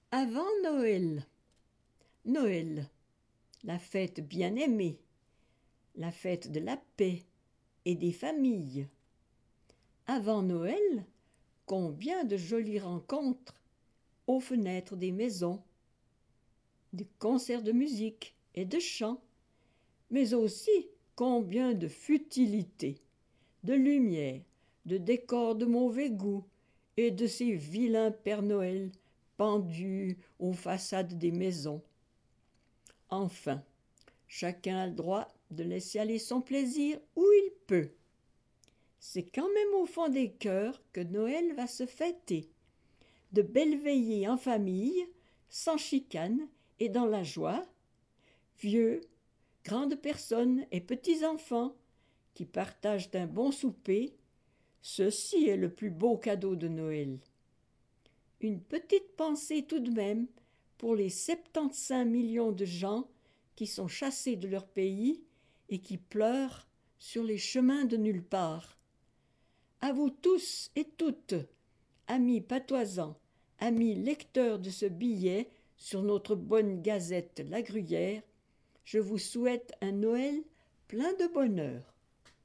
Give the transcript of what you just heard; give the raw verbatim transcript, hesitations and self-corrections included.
Avant Noël. Noël, la fête bien-aimée, la fête de la paix et des familles. Avant Noël, combien de jolies rencontres aux fenêtres des maisons, des concerts de musique et de chant, mais aussi combien de futilités, de lumière, de décors de mauvais goût et de ces vilains Pères Noël pendus aux façades des maisons. Enfin, chacun a le droit de laisser aller son plaisir où il peut. C'est quand même au fond des cœurs que Noël va se fêter. De belles veillées en famille, sans chicane et dans la joie. Vieux, grandes personnes et petits enfants qui partagent un bon souper. Ceci est le plus beau cadeau de Noël. Une petite pensée tout de même pour les soixante-quinze millions de gens qui sont chassés de leur pays et qui pleurent sur les chemins de nulle part. À vous tous et toutes, amis patoisants, amis lecteurs de ce billet sur notre bonne gazette La Gruyère, je vous souhaite un Noël plein de bonheur.